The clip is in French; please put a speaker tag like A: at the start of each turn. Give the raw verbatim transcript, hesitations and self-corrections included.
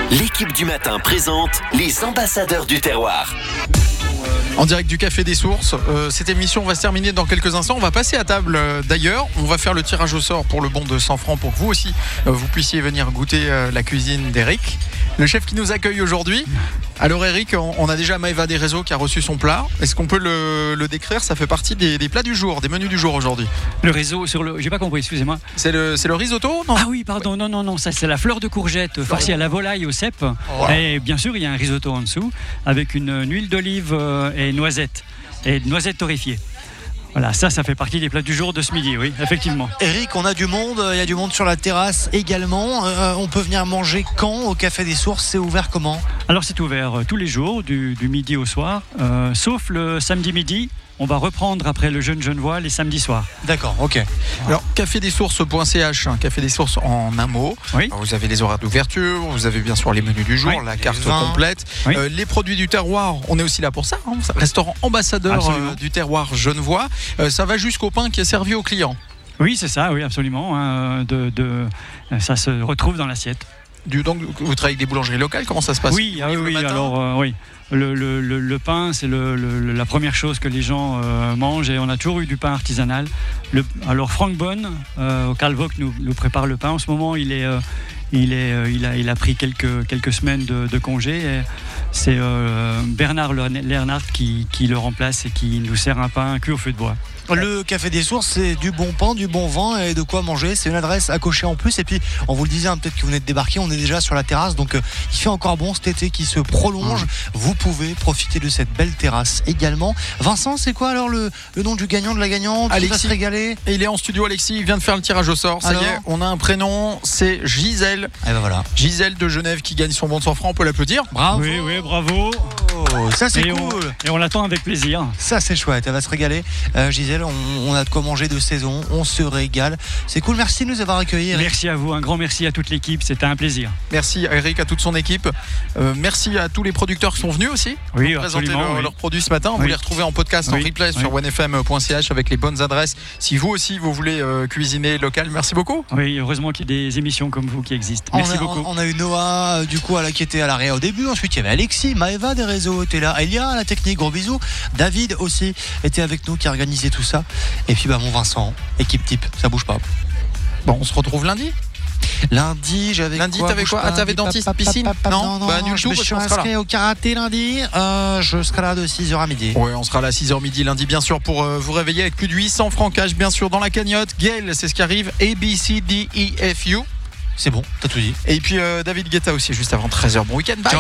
A: L'équipe du matin présente les ambassadeurs du terroir.
B: En direct du Café des Sources, euh, cette émission va se terminer dans quelques instants. On va passer à table euh, d'ailleurs. On va faire le tirage au sort pour le bon de cent francs pour que vous aussi, euh, vous puissiez venir goûter euh, la cuisine d'Eric, le chef qui nous accueille aujourd'hui. Alors Eric, on, on a déjà Maëva des Réseaux qui a reçu son plat. Est-ce qu'on peut le, le décrire? Ça fait partie des, des plats du jour, des menus du jour aujourd'hui.
C: Le réseau sur le... J'ai pas compris, excusez-moi.
B: C'est le, c'est le risotto, non?
C: Ah oui, pardon, non, non, non, ça c'est la fleur de courgette farcie à la volaille au cèpe. Oh. Et bien sûr, il y a un risotto en dessous avec une, une huile d'olive et noisettes. Et noisettes torréfiées. Voilà, ça, ça fait partie des plats du jour de ce midi, oui, effectivement.
D: Eric, on a du monde, il y a du monde sur la terrasse également. Euh, on peut venir manger quand au Café des Sources? C'est ouvert comment?
C: Alors, c'est ouvert tous les jours, du, du midi au soir, euh, sauf le samedi midi. On va reprendre après le jeûne genevois les samedis soirs.
D: D'accord, ok.
B: Alors, café des sources point c h, Café des Sources en un mot.
C: Oui.
B: Alors, vous avez les horaires d'ouverture, vous avez bien sûr les menus du jour,
C: oui.
B: la carte
D: vins.
B: complète,
C: Oui.
B: euh, les produits du terroir. On est aussi là pour ça. Hein, restaurant ambassadeur euh, du terroir genevois. Euh, ça va jusqu'au pain qui est servi aux clients.
C: Oui, c'est ça, oui, absolument. Hein, de, de, ça se retrouve dans l'assiette.
B: Du, donc, vous travaillez avec des boulangeries locales, comment ça se passe?
C: Oui, ah, oui, alors euh, oui. Le, le, le, le pain, c'est le, le, la première chose que les gens euh, mangent, et on a toujours eu du pain artisanal. Le, alors Franck Bonne, euh, au Calvoc, nous, nous prépare le pain. En ce moment, il, est, euh, il, est, euh, il, a, il a pris quelques, quelques semaines de, de congé. Et c'est euh, Bernard Lernard qui, qui le remplace et qui nous sert un pain cuit au feu de bois.
D: Le Café des Sources, c'est du bon pain, du bon vin et de quoi manger. C'est une adresse à cocher en plus. Et puis, on vous le disait, hein, peut-être que vous venez de débarquer, on est déjà sur la terrasse. Donc, euh, il fait encore bon cet été qui se prolonge. Mmh. Vous pouvez profiter de cette belle terrasse également. Vincent, c'est quoi alors le, le nom du gagnant, de la gagnante? Alexis. Qui va se régaler?
B: Et il est en studio, Alexis. Il vient de faire le tirage au sort. Ça alors y est, on a un prénom. C'est Gisèle.
D: Et ben voilà.
B: Gisèle de Genève qui gagne son bon de cent francs. On peut l'applaudir.
D: Bravo.
C: Oui, oui, bravo.
D: Oh, ça, c'est
C: et
D: cool.
C: On, et on l'attend avec plaisir.
D: Ça, c'est chouette. Elle va se régaler. Euh, Gisèle, on, on a de quoi manger de saison, on se régale. C'est cool, merci de nous avoir accueillis, Eric.
C: Merci à vous, un grand merci à toute l'équipe, c'était un plaisir.
B: Merci à Eric, à toute son équipe. Euh, merci à tous les producteurs qui sont venus aussi.
C: Oui,
B: pour présenter
C: absolument,
B: leur,
C: oui.
B: leurs produits ce matin. On
C: oui.
B: vous les retrouver en podcast,
C: oui.
B: en replay
C: oui.
B: sur one f m point c h avec les bonnes adresses. Si vous aussi vous voulez euh, cuisiner local, merci beaucoup.
C: Oui, heureusement qu'il y a des émissions comme vous qui existent. Merci
D: on a,
C: beaucoup.
D: On, on a eu Noah, du coup, à la, qui était à l'arrière au début. Ensuite, il y avait Alexis, Maëva des Réseaux était là, Elia à la technique, gros bisous. David aussi était avec nous qui a organisé tout ça. Et puis, bah, mon Vincent, équipe type, ça bouge pas.
B: Bon, on se retrouve lundi.
D: Lundi, j'avais
B: lundi,
D: quoi,
B: t'avais quoi? Ah, t'avais dentiste,
D: pa, pa,
B: piscine?
D: pa, pa,
B: Non,
D: non, non,
B: bah,
D: non,
B: du
D: je
B: tout,
D: me
B: parce
D: suis
B: qu'on sera
D: inscrit
B: là.
D: au karaté lundi. Euh, je serai là de six heures à midi.
B: Ouais, on sera là à six heures midi lundi, bien sûr, pour euh, vous réveiller avec plus de huit cents francs cash, bien sûr, dans la cagnotte. Gaël, c'est ce qui arrive. A, B, C, D, E, F, U.
D: C'est bon, t'as tout dit.
B: Et puis euh, David Guetta aussi, juste avant treize heures. Bon week-end, bye.